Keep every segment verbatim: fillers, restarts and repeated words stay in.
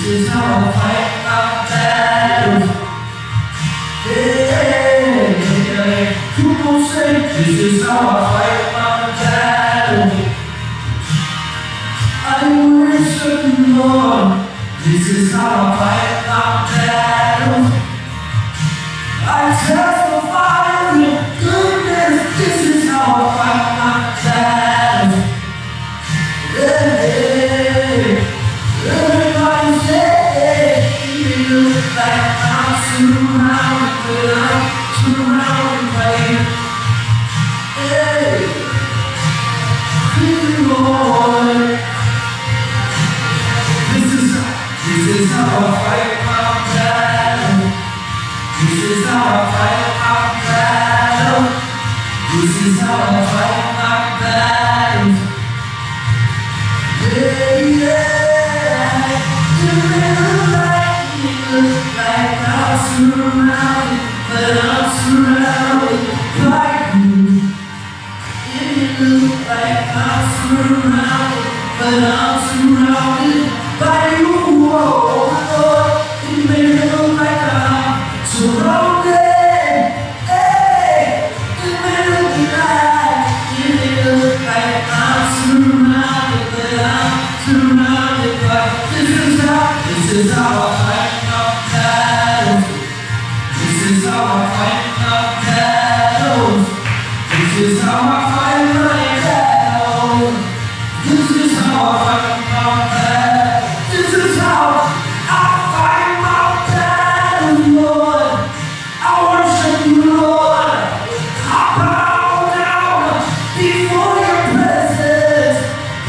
is how I fight my battles. Hey, come on, say, this is how I fight my battles. I worship the Lord. This is how I fight my battles. I testify of your goodness. This is how I fight my battles. Hey, everybody say, you look like I'm surrounded, but I'm surrounded by you. Hey, dear Lord, this is this is how I fight my battle. This is how I fight my battle. This is how I fight my battle. Yeah, yeah. You look like, you look like I'm surrounded, but I'm surrounded by you. You look like I'm surrounded, but I'm surrounded by you. Oh, Lord, you make it look like I'm surrounded. Hey, you make it look like, you make it look like I'm surrounded, but I'm surrounded by. This is how, this is how I fight my battles. This is how I fight my battles. This is how I fight my battles. This is how I fight my battles. This is how I fight my battles, Lord. I worship you, Lord. I bow down before your presence.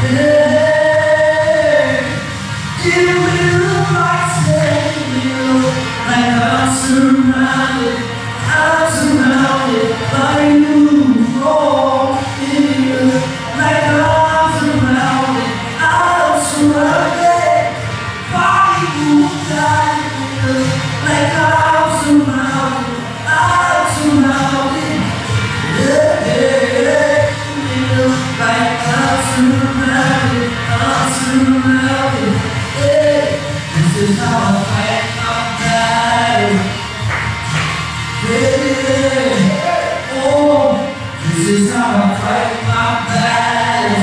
Hey, give me look like, say, me look like I'm surrounded. I'm surrounded by you. Oh, give me look like I'm surrounded. I'm surrounded by you. God, give me look like I'm surrounded. I'm surrounded. Yeah, yeah, yeah. Give me look like I'm surrounded. I'm surrounded. Yeah. This is how I fight my battle. Yeah. Oh, this is how I fight my battle.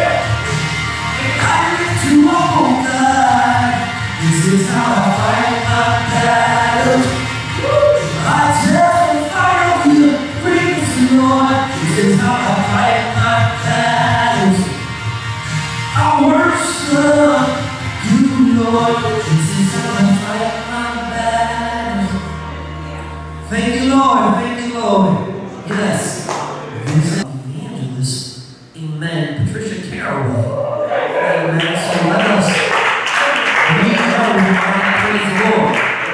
I lift you up, oh God. This is how I fight my battle. I testify of your greatness, Lord. This is how I fight my battles. I worship you, Lord. This is how I fight my battles. Thank you, Lord. Thank you, Lord. Yes. This is evangelist. Amen. Patricia Caraway. Amen. So let us read her and praise the Lord.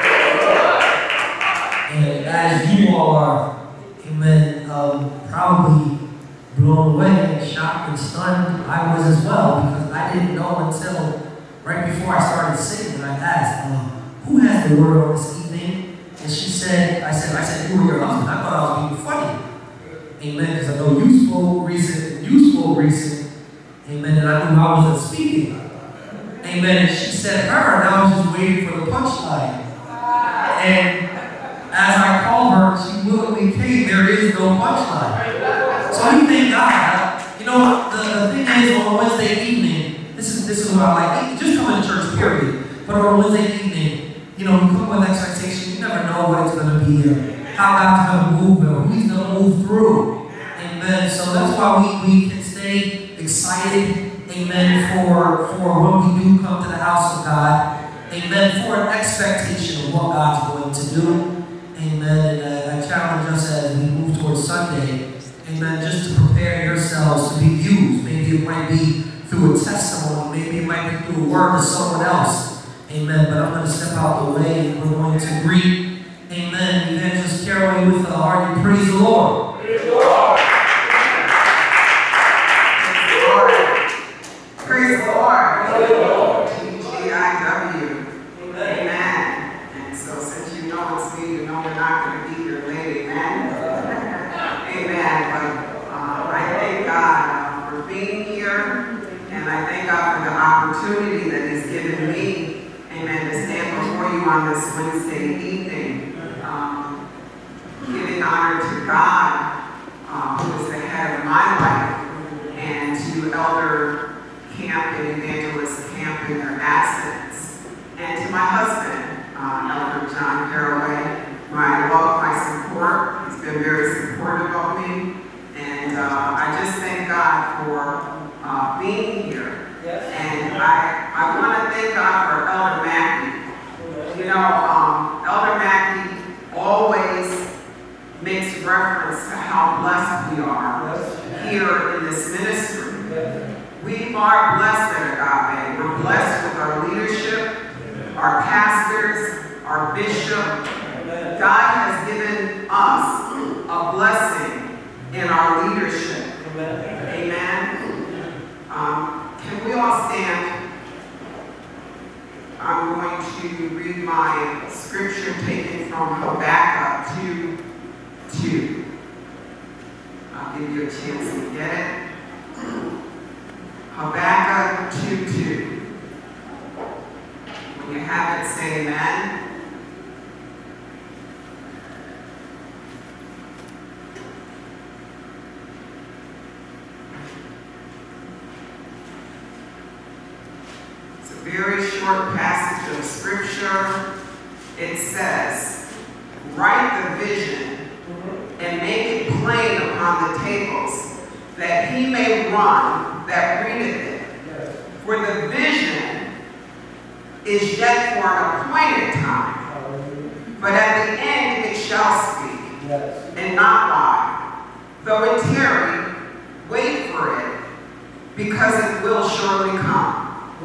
And as you all are, amen, um, probably blown away and shocked and stunned, I was as well, because I didn't know until right before I started singing. I asked, um, who has the word on this evening? And she said, I said, I said, you were your husband. I thought I was being funny. Amen. Because I know you spoke recent, you spoke recent. Amen. And I knew I wasn't speaking. Amen. And she said her, and I was just waiting for the punchline. And as I called her, she willingly came. There is no punchline. So we thank God. You know, the, the thing is, on Wednesday evening, this is this is what I like. Just come to church, period. But on Wednesday evening, you know, you come with expectation. You never know what it's going to be here. How God's going to move or who He's going to move through. Amen. So that's why we, we can stay excited. Amen. For, for when we do come to the house of God. Amen. For an expectation of what God's going to do. Amen. And uh, I challenge us as we move towards Sunday. Amen. Just to prepare yourselves to be used. Maybe it might be through a testimony. Maybe it might be through a word to someone else. Amen. But I'm going to step out the way and we're going to greet. Amen. Evangelist Caraway with the heart and praise the Lord. Praise the Lord. Praise the Lord. Praise the Lord. T G I W. Amen. And so since you know it's me, you know we're not going to be here late. Amen. Amen. But uh, I thank God uh, for being here. And I thank God for the opportunity that He's given me. amen, to stand before you on this Wednesday evening, um, giving honor to God, uh, who is the head of my life, and to Elder Camp and Evangelist Camp in their absence, and to my husband, uh, Elder John Caraway, my love, my support. He's been very supportive of me, and uh, I just thank God for uh, being here. Yes. And I, I want to thank God for Elder Mackey. You know, um, Elder Mackey always makes reference to how blessed we are yes. here in this ministry. Yes. We are blessed at Agape. We're blessed with our leadership, our pastors, our bishop. God has given us a blessing in our leadership. Amen. Um, Can we all stand? I'm going to read my scripture taken from Habakkuk two two. I'll give you a chance to get it. Habakkuk two two. When you have it, say amen. Very short passage of scripture. It says, write the vision and make it plain upon the tables, that he may run that readeth it. Yes. For the vision is yet for an appointed time, but at the end it shall speak, yes. and not lie. Though it tarry, wait for it, because it will surely come.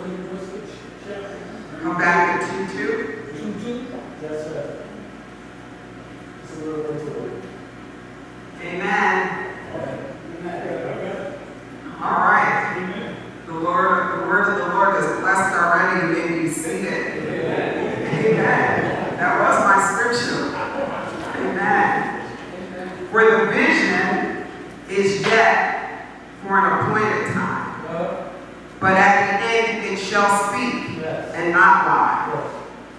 Come back at two two. two two? Yes, sir. It's a little bit too. Amen. Amen. All right. Amen. The Lord, the word of the Lord is blessed already. You may be seated. Amen. Amen. That was my scripture. Amen. Amen. For the vision is yet for an appointed time, uh, but at the end it shall speak. Yes. And not lie. Yes.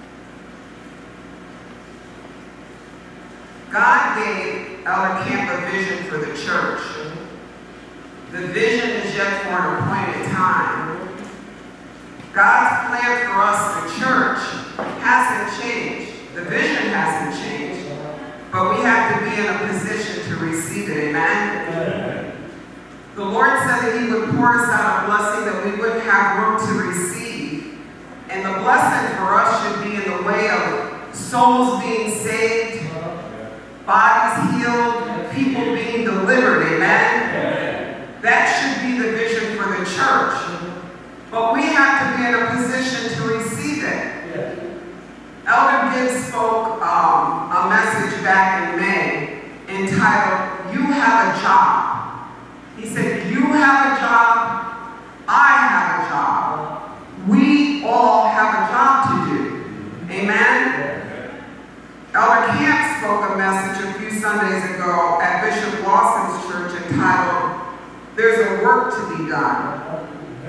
God gave Elder Camp a vision for the church. Mm-hmm. The vision is yet for an appointed time. Mm-hmm. God's plan for us, the church, hasn't changed. The vision hasn't changed. Mm-hmm. But we have to be in a position to receive it. Amen? Mm-hmm. The Lord said that he would pour us out a blessing that we wouldn't have room to receive. And the blessing for us should be in the way of souls being saved, bodies healed, people being delivered, amen? That should be the vision for the church. But we have to be in a position to receive it. Elder Gibbs spoke um, a message back in May entitled, You Have a Job. He said, you have a job, I have a job. We all have a job to do. Amen? Elder Camp spoke a message a few Sundays ago at Bishop Lawson's church entitled, There's a Work to Be Done.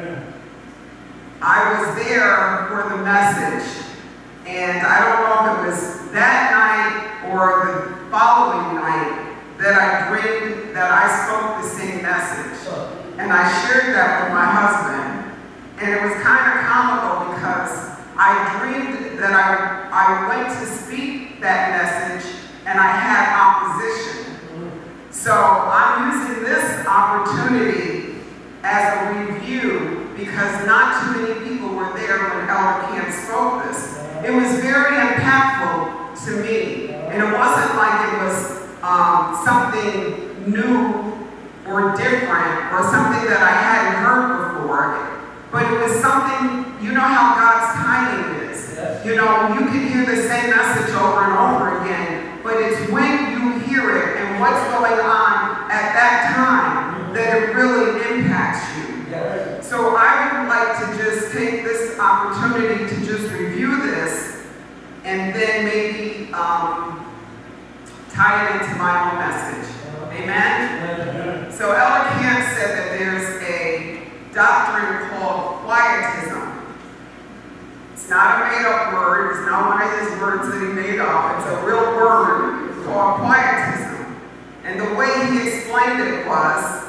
I was there for the message, and I don't know if it was that night or the following night that I dreamed that I spoke the same message. And I shared that with my husband. And it was kind of comical because I dreamed that I, I went to speak that message and I had opposition. So I'm using this opportunity as a review because not too many people were there when Elder Camp spoke this. It was very impactful to me. And it wasn't like it was um, something new or different or something that I hadn't heard before. But it was something, you know how God's timing is. Yes. You know, you can hear the same message over and over again, but it's when you hear it and what's going on at that time that it really impacts you. Yes. So I would like to just take this opportunity to just review this and then maybe um, tie it into my own message. Amen? So Elder Camp said that there's a doctrine called quietism. It's not a made-up word. It's not one of his words that he made up. It's a real word called quietism. And the way he explained it was,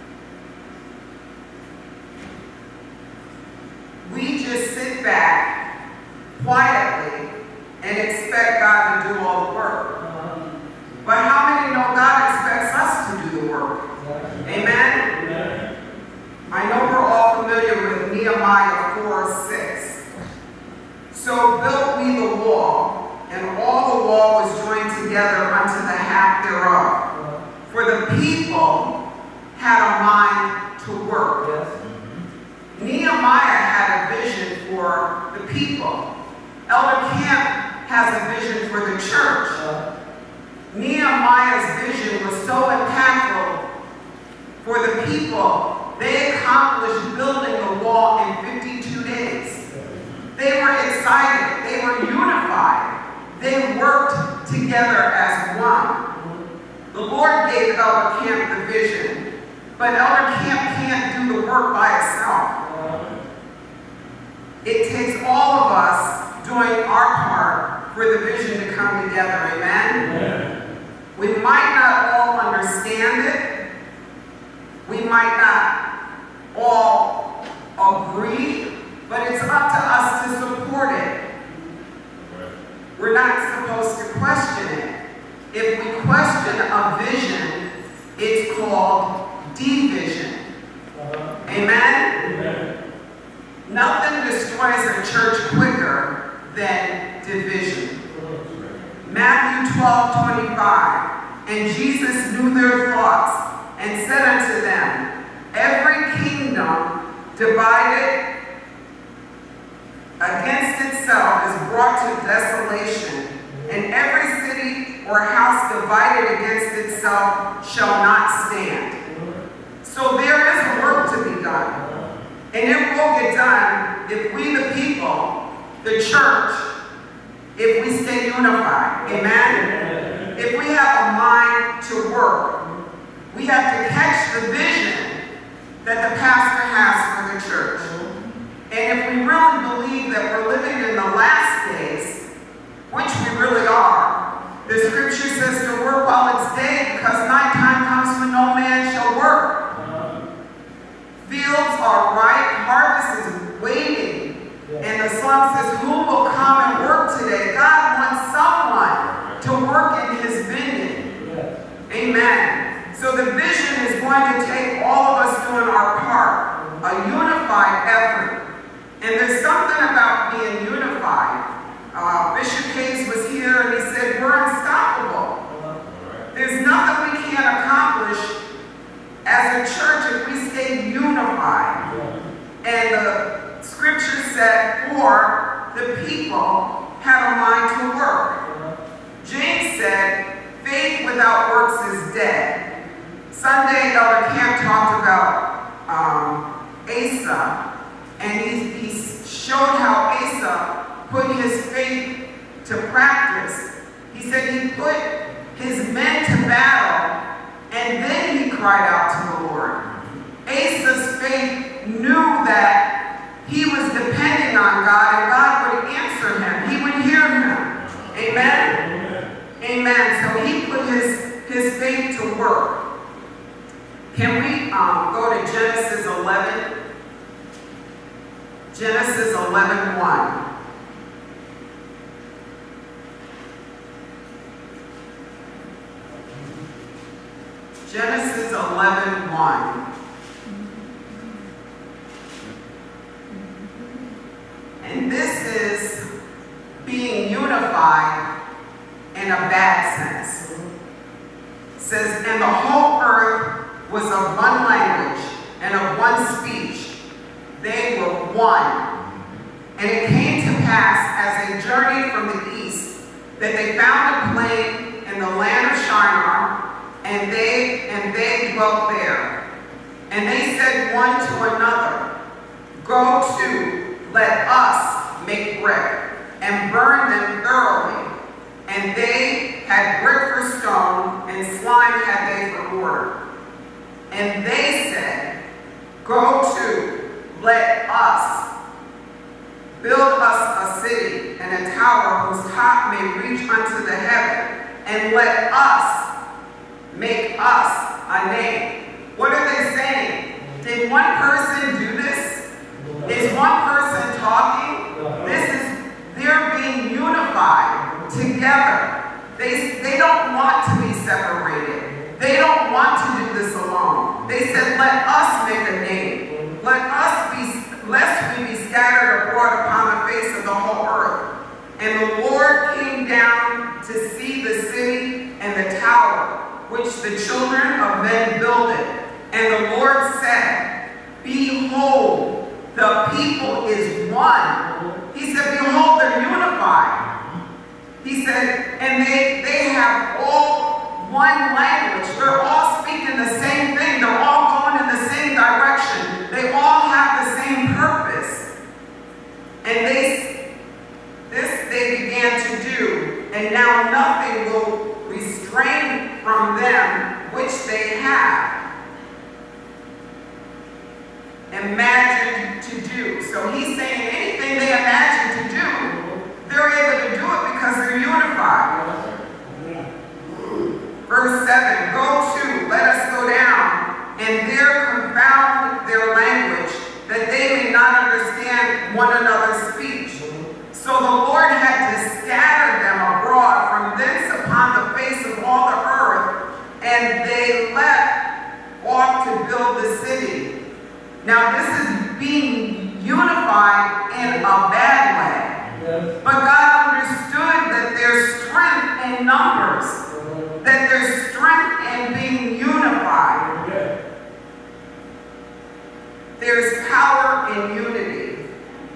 we just sit back quietly and expect God to do all the work. But how many know God expects us to do the work? Amen? Amen. I know we're all familiar with Nehemiah four six. So built we the wall, and all the wall was joined together unto the half thereof. For the people had a mind to work. Yes. Nehemiah had a vision for the people. Elder Camp has a vision for the church. Uh, Nehemiah's vision was so impactful for the people. They accomplished building the wall in fifty-two days. They were excited. They were unified. They worked together as one. The Lord gave Elder Camp the vision, but Elder Camp can't do the work by itself. It takes all of us doing our part for the vision to come together. Amen? Amen. We might not all understand it. We might not all agree, but it's up to us to support it. We're not supposed to question it. If we question a vision, it's called division. Amen? Amen. Nothing destroys a church quicker than division. Matthew twelve twenty-five. And Jesus knew their thoughts and said unto them, every kingdom divided against itself is brought to desolation, and every city or house divided against itself shall not stand. So there is work to be done. And it will get done if we, the people, the church, if we stay unified. Amen? If we have a mind to work, we have to catch the vision that the pastor has for the church. And if we really believe that we're living in the last days, which we really are, the scripture says to work while it's day, because nighttime comes when no man shall work. Fields are ripe, harvest is waiting, and the song says, who will come and work today? God wants someone to work in his vineyard. Amen. So the vision is going to take all of us doing our part, a unified effort. And there's something about being unified. Uh, Bishop Hayes was here and he said, we're unstoppable. There's nothing we can't accomplish as a church if we stay unified. And the scripture said, for the people had a mind to work. James said, faith without works is dead. Sunday, Elder Camp talked about um, Asa, and he, he showed how Asa put his faith to practice. He said he put his men to battle, and then he cried out to the Lord. Asa's faith knew that he was depending on God, and God would answer him. He would hear him. Amen? Amen. Amen. So he put his, his faith to work. Can we um, go to Genesis eleven? Genesis eleven one. Genesis eleven one. And this is being unified in a bad sense. It says, and the whole earth was of one language and of one speech. They were one. And it came to pass as they journeyed from the east that they found a plain in the land of Shinar, and they and they dwelt there. And they said one to another, go to, let us make brick, and burn them thoroughly. And they had brick for stone, and slime had they for mortar. And they said, go to, let us Build us a city and a tower whose top may reach unto the heaven, and let us make us a name. What are they saying? Did one person do this? Is one person talking? This is, they're being unified together. They, they don't want to be separated. They don't want to do this alone. They said, let us make a name. Let us be, lest we be scattered abroad upon the face of the whole earth. And the Lord came down to see the city and the tower, which the children of men builded. And the Lord said, behold, the people is one. He said, behold, they're unified. He said, and they, they have all one language. They're all speaking the same thing. They're all going in the same direction. They all have the same purpose. And they, this they began to do, and now nothing will restrain from them which they have imagined to do. So he's saying anything they imagine to do, they're able to do it because they're unified. Verse seven, go to, let us go down, and there confound their language, that they may not understand one another's speech. So the Lord had to scatter them abroad from thence upon the face of all the earth, and they left off to build the city. Now this is being unified in a bad way. Yes. But God understood that there's strength in numbers, uh-huh. that there's strength in being unified. Yeah. There's power in unity.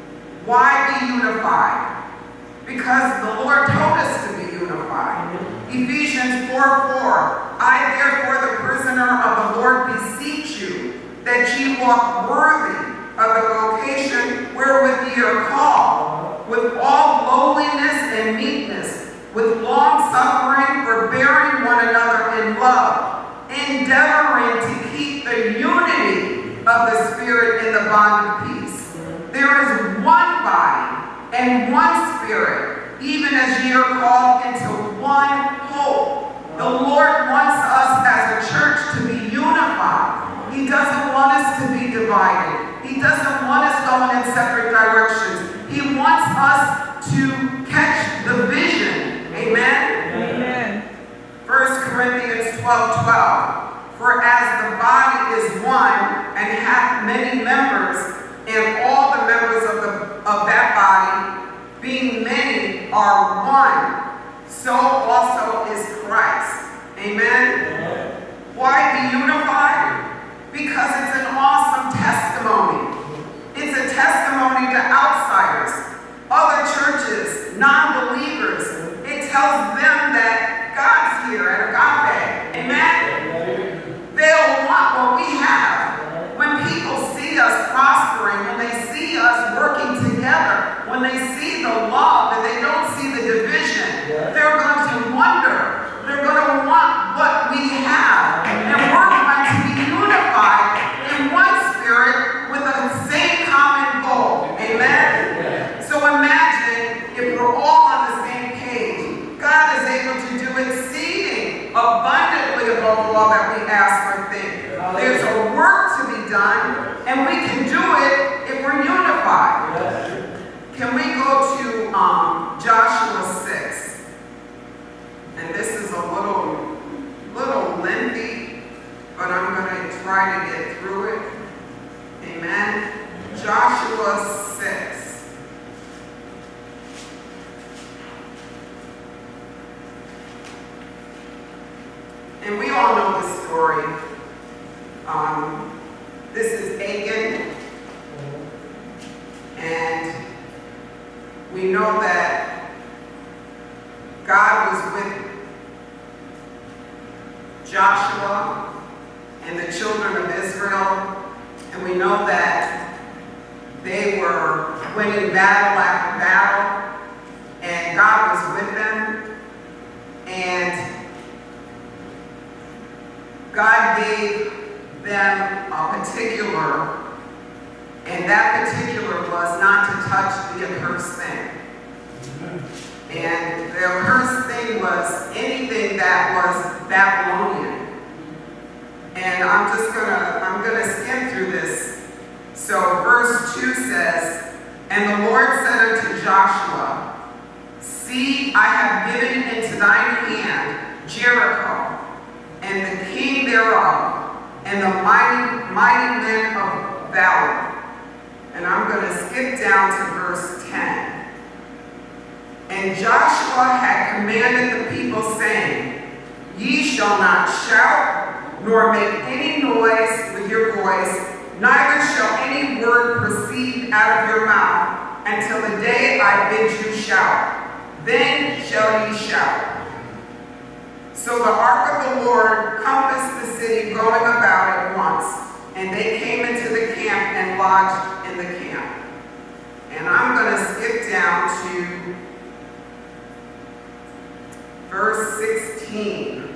Why be unified? Because the Lord told us to be unified. Mm-hmm. Ephesians four four, I therefore the prisoner of the Lord beseech you, that ye walk worthy of the vocation wherewith ye are called, with all lowliness and meekness, with long suffering, forbearing one another in love, endeavoring to keep the unity of the Spirit in the bond of peace. There is one body and one Spirit, even as ye are called into one hope. The Lord wants us as a church to be unified. He doesn't want us to be divided. He doesn't want us going in separate directions. He wants us to catch the vision. Amen? Amen. First Corinthians twelve twelve. For as the body is one and hath many members, and all the members of, the, of that body, being many, are one, so also is Christ. Amen? Amen. Why be unified? Because it's an awesome testimony. It's a testimony to outsiders, other churches, non-believers. It tells them that God's here at Agape. Amen? They'll want what we have. When people see us prospering, when they see us working together, when they see the love and they don't see the division, they're going to wonder. They're going to want what we have. And we're going to be unified in one spirit with the same common goal. Amen? So imagine if we're all on the same page. God is able to do exceeding abundantly above all that we ask or think. There's a work to be done, and we can do it if we're unified. Can we go to um, Joshua six? And this is a little, little lengthy, but I'm going to try to get through it. Amen. Joshua six. And we all know the story. Um, this is Achan. And we know that God was with Joshua and the children of Israel. And we know that they were winning battle after battle. And God was with them. And God gave them a particular, and that particular was not to touch the accursed thing. And the accursed thing was anything that was Babylonian. And I'm just gonna, I'm gonna skim through this. So verse two says, "And the Lord said unto Joshua, See, I have given into thine hand Jericho, and the king thereof, and the mighty, mighty men of valor." And I'm going to skip down to verse ten. "And Joshua had commanded the people, saying, Ye shall not shout, nor make any noise with your voice, neither shall any word proceed out of your mouth, until the day I bid you shout. Then shall ye shout." So the ark of the Lord compassed the city going about at once, and they came into the camp and lodged in the camp. And I'm going to skip down to verse sixteen.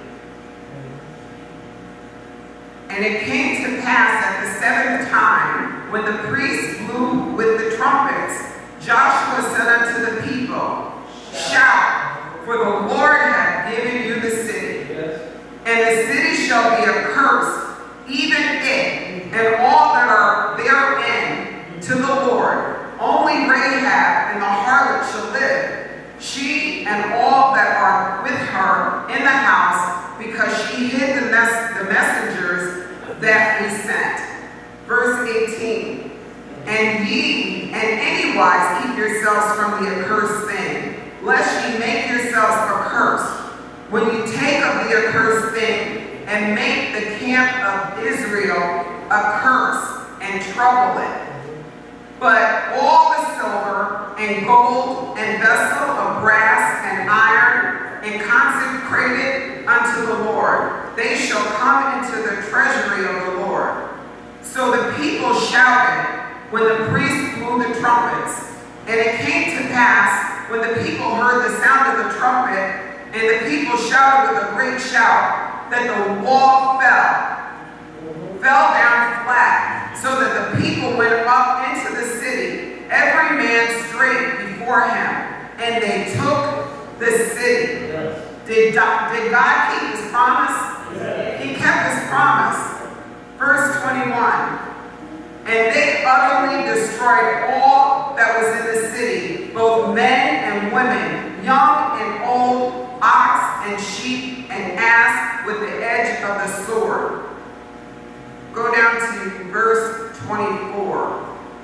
"And it came to pass at the seventh time, when the priests blew with the trumpets, Joshua said unto the people, Shout, for the Lord hath given you the city. And the city shall be accursed, even it, and all that are therein, to the Lord. Only Rahab and the harlot shall live, she and all that are with her in the house, because she hid the, mess the messengers that we sent." Verse eighteen. "And ye in any wise keep yourselves from the accursed thing, lest ye make yourselves accursed, when you take of the accursed thing, and make the camp of Israel accursed, and trouble it. But all the silver and gold and vessel of brass and iron, and consecrated unto the Lord, they shall come into the treasury of the Lord." So the people shouted when the priests blew the trumpets. And it came to pass, when the people heard the sound of the trumpet, and the people shouted with a great shout, that the wall fell, fell down flat, so that the people went up into the city, every man straight before him, and they took the city. Yes. Did, did God keep his promise? Yes. He kept his promise. Verse twenty-one. "And they utterly destroyed all that was in the city, both men and women, young and old, ox and sheep and ass, with the edge of the sword." Go down to verse twenty-four.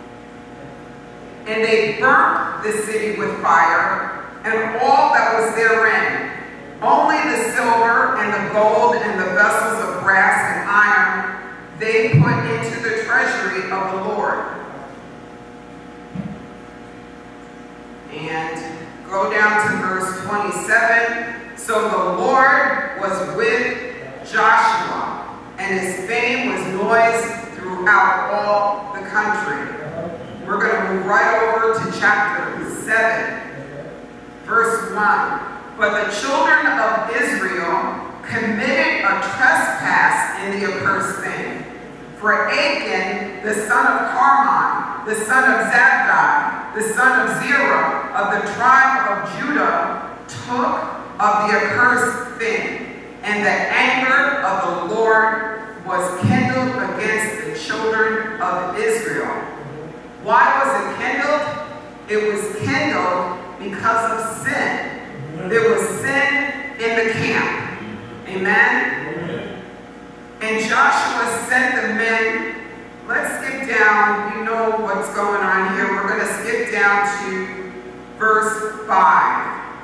"And they burnt the city with fire, and all that was therein, only the silver and the gold and the vessels of brass and iron they put into the treasury of the Lord." And go down to verse twenty-seven. "So the Lord was with Joshua, and his fame was noised throughout all the country." We're going to move right over to chapter seven, verse one. "But the children of Israel committed a trespass in the accursed thing. For Achan, the son of Carmi, the son of Zabdi, the son of Zerah, of the tribe of Judah, took of the accursed thing, and the anger of the Lord was kindled against the children of Israel." Why was it kindled? It was kindled because of sin. There was sin in the camp. Amen? "And Joshua sent the men," let's skip down, you know what's going on here. We're going to skip down to verse five.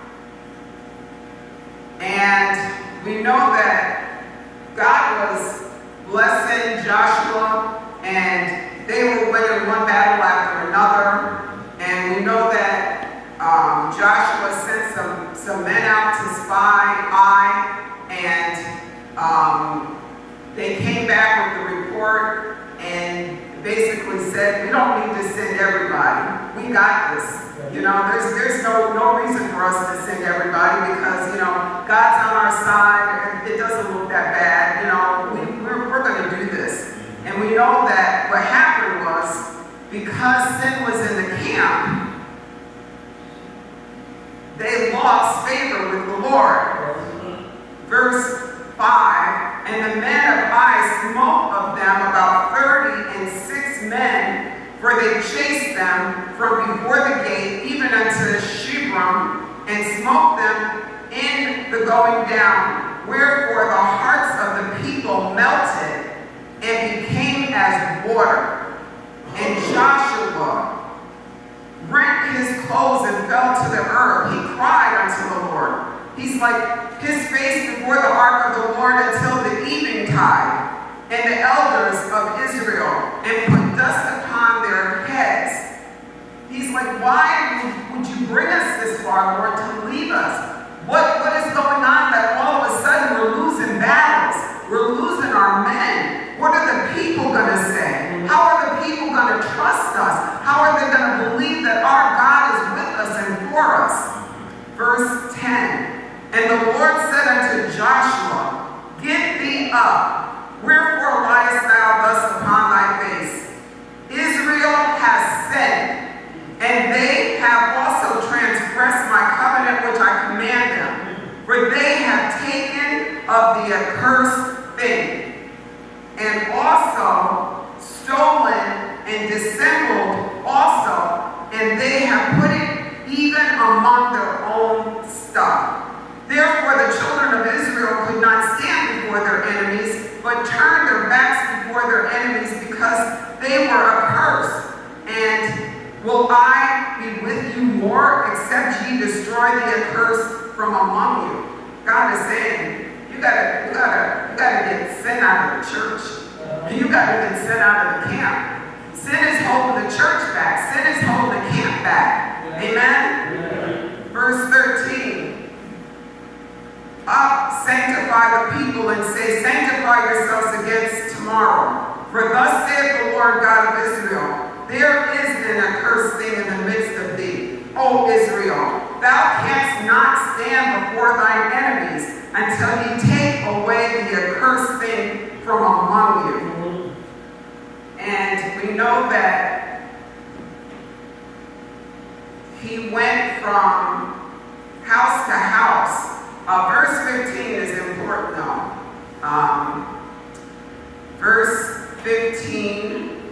And we know that God was blessing Joshua, and they were winning one battle after another. And we know that um, Joshua sent some, some men out to spy Ai, and um, they came back with the report and basically said, "We don't need to send everybody. We got this. You know, there's there's no no reason for us to send everybody, because you know God's on our side. It doesn't look that bad. You know, we we're, we're going to do this." And we know that what happened was, because sin was in the camp, they lost favor with the Lord. Verse five, and the men of Ai smote of them about thirty and six men, for they chased them from before the gate even unto Shebron, and smote them in the going down. Wherefore the hearts of the people melted and became as water. And Joshua rent his clothes and fell to the earth. He cried unto the Lord. He's like his face before the ark of the Lord until the eventide. And the elders of Israel, and put dust upon their heads. He's like, why would you bring us this far, Lord, to leave us? What, what is going on that all of a sudden we're losing battles? We're losing our men. What are the people going to say? How are the people going to trust us? How are they going to believe that our God is with us and for us? Verse ten, and the Lord said unto Joshua, get thee up. Wherefore liest thou thus upon thy face? Israel has sinned, and they have also transgressed my covenant which I command them. For they have taken of the accursed thing, and also stolen and dissembled also, and they have put it even among their own stuff. Therefore the children of Israel could not stand before their enemies, but turned their backs before their enemies, because they were accursed. And will I be with you more, except ye destroy the accursed from among you? God is saying, you gotta, you gotta, you gotta get sin out of the church. And you gotta get sin out of the camp. Sin is holding the church back. Sin is holding the camp back. Amen? Verse thirteen. Up, sanctify the people, and say, sanctify yourselves against tomorrow. For thus saith the Lord God of Israel, there is an accursed thing in the midst of thee, O Israel. Thou canst not stand before thine enemies until ye take away the accursed thing from among you. And we know that he went from house to house. Uh, verse fifteen is important though. Um, verse fifteen,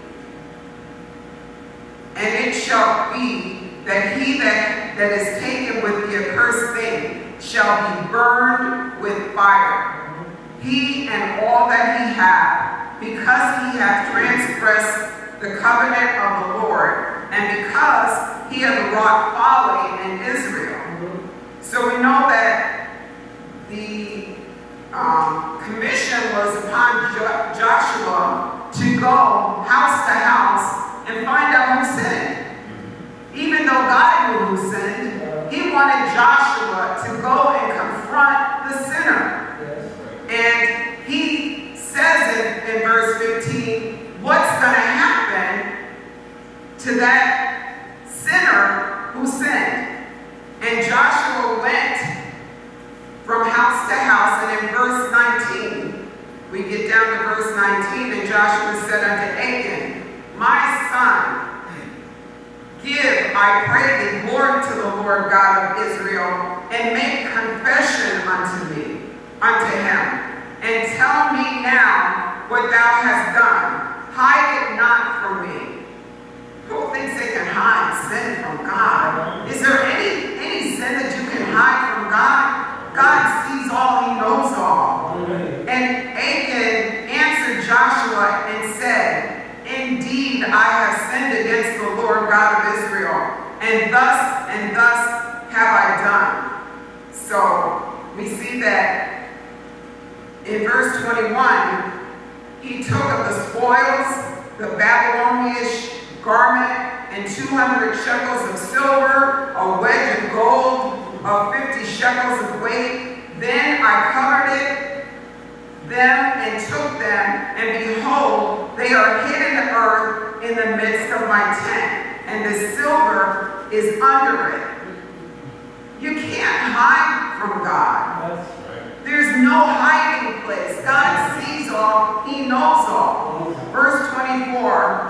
and it shall be that he that, that is taken with the accursed thing shall be burned with fire, he and all that he hath, because he hath transgressed the covenant of the Lord, and because he hath wrought folly in Israel. So we know that the um, commission was upon jo- Joshua to go house to house and find out who sinned. Even though God knew who sinned, he wanted Joshua to go and confront the sinner. And he says it in verse fifteen, what's going to happen to that sinner who sinned? And Joshua went from house to house, and in verse nineteen, we get down to verse nineteen, and Joshua said unto Achan, my son, give, I pray thee, glory to the Lord God of Israel, and make confession unto me, unto him, and tell me now what thou hast done. Hide it not from me. Who thinks they can hide sin from God? Is there any, any sin that you can hide from God? God sees all, he knows all. Amen. And Achan answered Joshua and said, indeed, I have sinned against the Lord God of Israel, and thus and thus have I done. So we see that in verse twenty-one, he took of the spoils, the Babylonish garment, and two hundred shekels of silver, a wedge of gold, of fifty shekels of weight. Then I covered it, them and took them, and behold, they are hid in the earth in the midst of my tent, and the silver is under it. You can't hide from God. That's right. There's no hiding place. God sees all, he knows all. Verse twenty-four,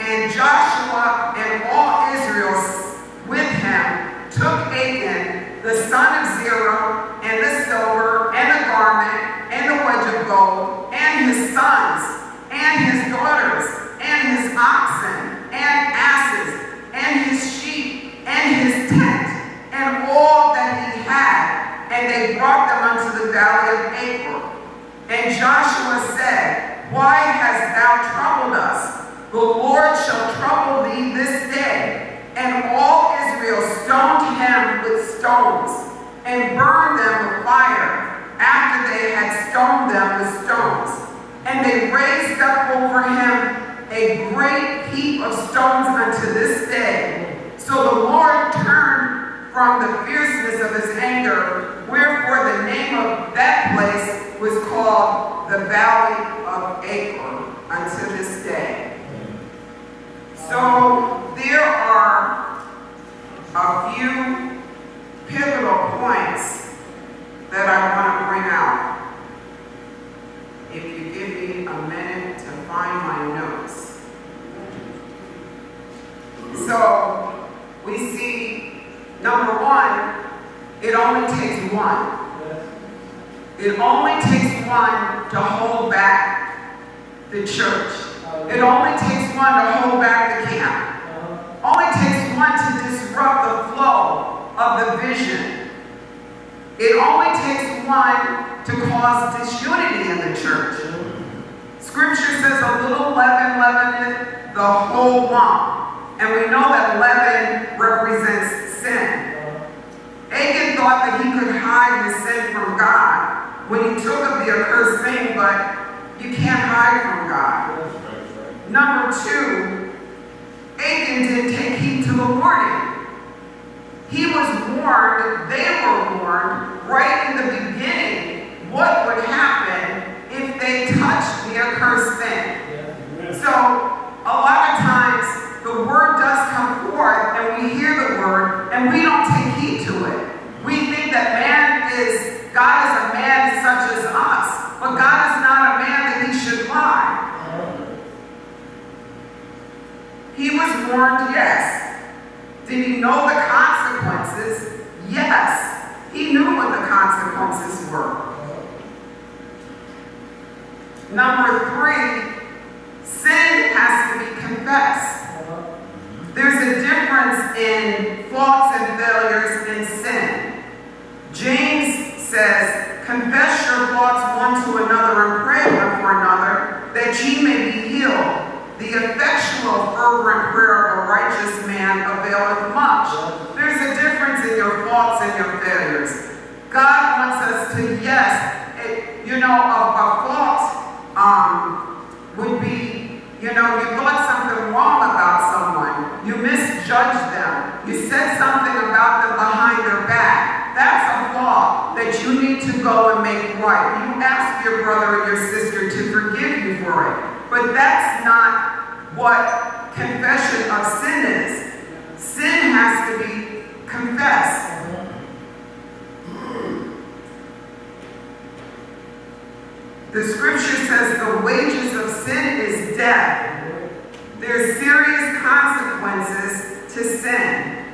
And Joshua and all Israel with him took Achan, the son of Zerah, and the silver, and the garment, and the wedge of gold, and his sons, and his daughters, and his oxen, and asses, and his sheep, and his tent, and all that he had, and they brought them unto the valley of Achor. And Joshua said, Why hast thou troubled us? The Lord shall trouble thee this day. And all Israel stoned him with stones, and burned them with fire, after they had stoned them with stones. And they raised up over him a great heap of stones unto this day. So the Lord turned from the fierceness of his anger, wherefore the name of that place was called the Valley of Achor unto this day. So there are a few pivotal points that I want to bring out. If you give me a minute to find my notes. So we see, number one, it only takes one. It only takes one to hold back the church. It only takes one to hold back the camp. Only takes one to disrupt the flow of the vision. It only takes one to cause disunity in the church. Scripture says a little leaven leaveneth the whole lump. And we know that leaven represents sin. Achan thought that he could hide his sin from God when he took of the accursed thing, but you can't hide from God. Number two, Achan didn't take heed to the warning. He was warned, they were warned, right in the beginning, what would happen if they touched the accursed thing. So, a lot of times, the word does come forth, and we hear the word, and we don't take heed to it. We think that man is, God is a man such as us, but God is not a man that he should lie. He was warned, yes. Did he know the consequences? Yes. He knew what the consequences were. Number three, sin has to be confessed. There's a difference in faults and failures in sin. James says, confess your faults one to another and pray one for another, that ye may be healed. The effectual, fervent prayer of a righteous man availeth much. There's a difference in your faults and your failures. God wants us to, yes, it, you know, a, a fault um, would be, you know, you thought something wrong about someone. You misjudged them. You said something about them behind their back. That's a fault that you need to go and make right. You ask your brother or your sister to forgive you for it. But that's not what confession of sin is. Sin has to be confessed. The scripture says the wages of sin is death. There's serious consequences to sin.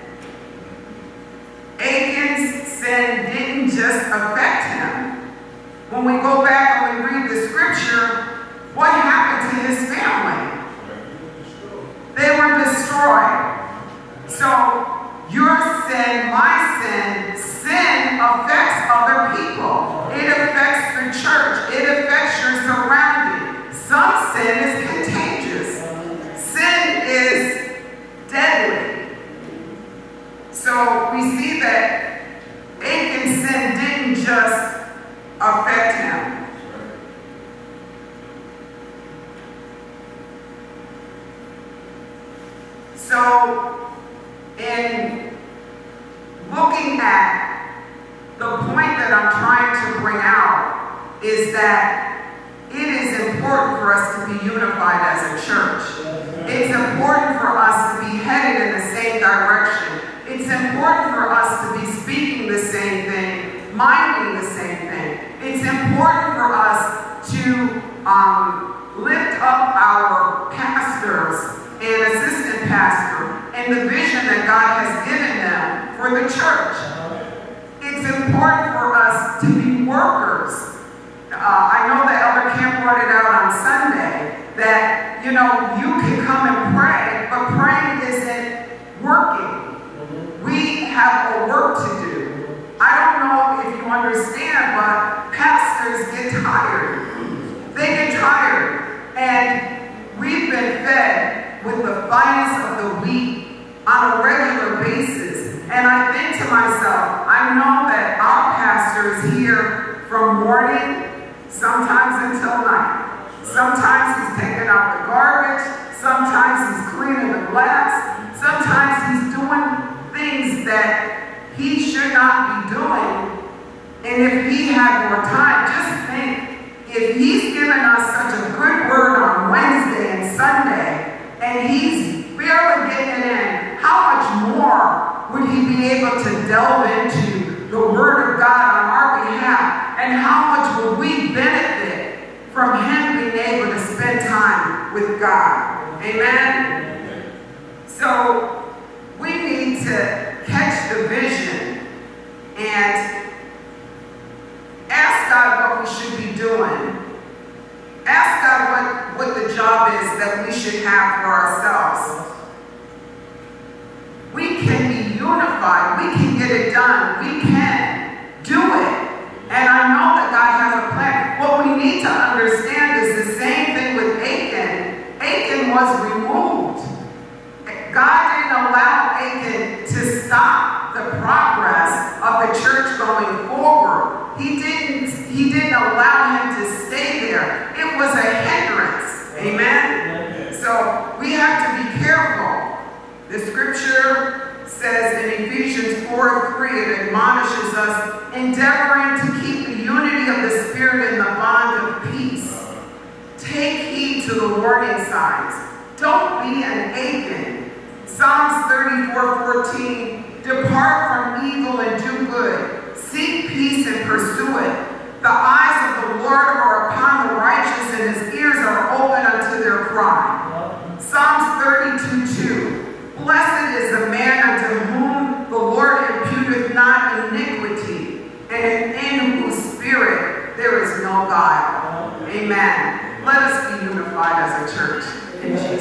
Achan's sin didn't just affect him. When we go back and we read the scripture, what happened to his family? They were destroyed. So your sin, my sin, sin affects other people. It affects the church. It affects your surrounding. Some sin is contagious. Sin is deadly. So we see that Achan's sin didn't just affect him. So, in looking at the point that I'm trying to bring out is that it is important for us to be unified as a church. It's important for us to be headed in the same direction. It's important for us to be speaking the same thing, minding the same thing. It's important for us to um, lift up our pastors and for the church. It's important for us to be workers. Uh, I know that Elder Camp brought it out on Sunday that, you know, you can come and pray, but praying isn't working. We have a work to do. I don't know if you understand, but pastors get tired. They get tired. And we've been fed with the finest of the wheat on a regular basis. And I think to myself, I know that our pastor is here from morning, sometimes until night. Sometimes he's taking out the garbage. Sometimes he's cleaning the glass. Sometimes he's doing things that he should not be doing. And if he had more time, just think, if he's given us such a good word on Wednesday and Sunday, and he's barely getting it in, how much more would he be able to delve into the Word of God on our behalf? And how much would we benefit from him being able to spend time with God? Amen? So we need to catch the vision and ask God what we should be doing. Ask God what, what the job is that we should have for ourselves. We can be unified. We can get it done. We can do it. And I know that God has a plan. What we need to understand is the same thing with Achan. Achan was removed. God didn't allow Achan to stop the progress of the church going forward. He didn't, he didn't allow him to stay there. It was a hindrance. Amen? So we have to be careful. The scripture says in Ephesians four three, it admonishes us, endeavoring to keep the unity of the Spirit in the bond of peace. Take heed to the warning signs. Don't be an Achan. Psalms thirty-four fourteen, depart from evil and do good. Seek peace and pursue it. The eyes of the Lord are upon the righteous, and his ears are open unto their cry. Psalms thirty-two two, blessed is the man unto whom the Lord imputeth not iniquity, and in whose spirit there is no guile. Amen. Let us be unified as a church. In Jesus'